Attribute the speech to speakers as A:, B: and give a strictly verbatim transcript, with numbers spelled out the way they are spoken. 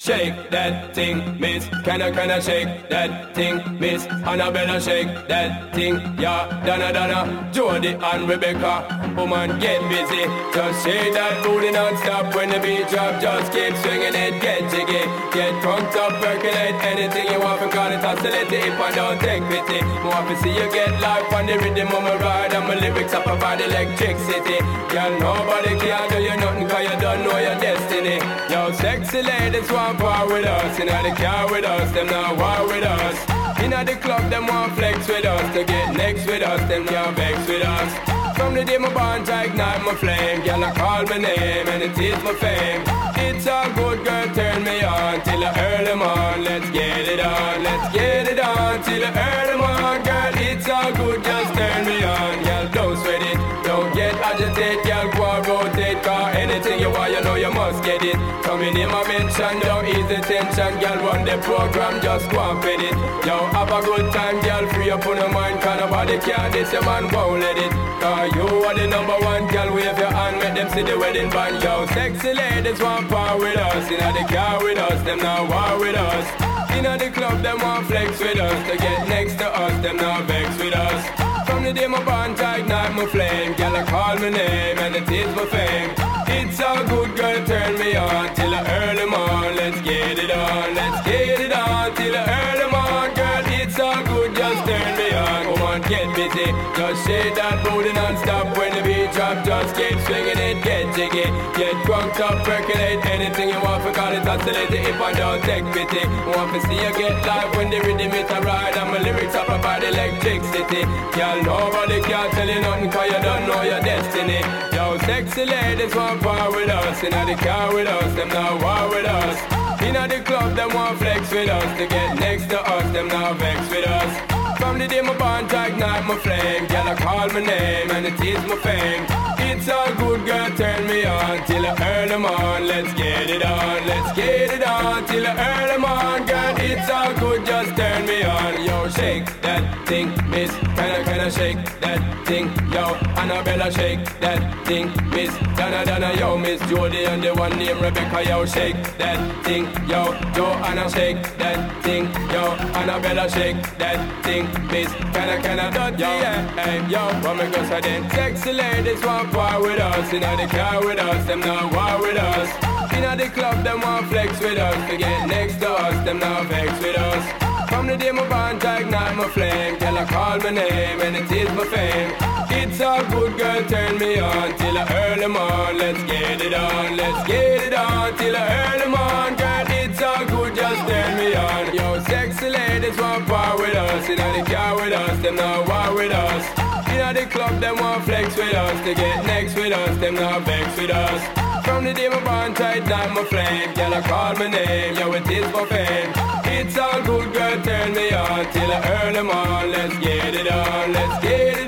A: Shake that thing, miss. Can I, can I shake that thing, miss? Annabella, shake that thing, yeah. Donna, Donna, Jody and Rebecca. Woman, get busy. Just shake that booty non-stop when the beat drop. Just keep swinging it, get jiggy. Get drunk up, percolate anything you want. Because it's oscillate if I don't take pity. Want to see you get life on the rhythm of my ride. And my lyrics up about electricity. Girl, nobody can do you nothing cause you don't know your destiny. Yo, sexy ladies want war with us. Inna the car with us, them not war with us. Inna the club, them want flex with us. To get next with us, them can't vex with us. From the day my bond, I ignite my flame. Girl, I call my name and it is my fame. It's all good, girl, turn me on till the early morn. Let's get it on, let's get it on till the early morn. Girl, it's all good, just turn me on. Girl, don't sweat it, don't get agitated. Girl, go and rotate, cause anything you want, you know you must get it. Coming in my mention, don't ease the tension. Girl, run the program, just go and fit it. Yo, have a good time, girl, free up on your mind. Cause nobody can this, your man won't let it. Cause you are the number one, girl, wave your hand, make them see the wedding band. Yo, sexy ladies want power with us. Inna the car with us, them not war with us. Inna the club, them want flex with us. To get next to us, them not vex with us. From the day my bond, I ignite my flame. Girl, I call my name and it is my fame. It's all good, girl, turn me on till the early morn. Let's get it on, let's get it on till the early morn. Girl, it's all good, just turn me on. Come on, get busy, just shake that booty non-stop. When the beat drop, just keep swinging it, get jiggy. Get drunk up, percolate anything you want. Because it's oscillating if I don't take pity. Want to see you get live when the rhythm it a ride. And my lyrics up about electricity. Girl, nobody can tell you nothing cause you don't know your destiny. Yo, sexy ladies want power with us. Inna the car with us, them not war with us. Inna the club, them want flex with us. To get next to us, them not vex with us. From the day my bond, I ignite my flame. Girl, I call my name and it is my fame. It's all good, girl, turn me on till the early morn. Let's get it on, let's get it on till the early morn. Girl, it's all good, just turn me on. Yo, shake that thing, miss. Can I, can I shake that thing? Yo, Annabella, shake that thing, miss. Donna, Donna, yo, Miss Jody and the one named Rebecca. Yo, shake that thing, yo. Joanna, shake that thing, yo. Annabella, shake that thing, miss. Can I, can I, dot, yo, hey, yo. What me go say then? Sexy ladies want war with us. Inna the car with us, them not war with us. Inna the club, them want flex with us. To get next to us, them not vex with us. From the day my bond, I ignite my flame. Girl, I call my name and it is my fame. It's all good, girl, turn me on till the early morn. Let's get it on, let's get it on till the early morn. Girl, it's all good, just turn me on. Yo, sexy ladies want power with us. Inna the car with us, them not war with us. Inna the club, them want flex with us. To get next with us, them not vex with us. From the day my bond, I ignite my flame. Girl, I call my name, yo, it is my fame. It's all good, girl, turn me on till the early morn. Let's get it on, let's get it on.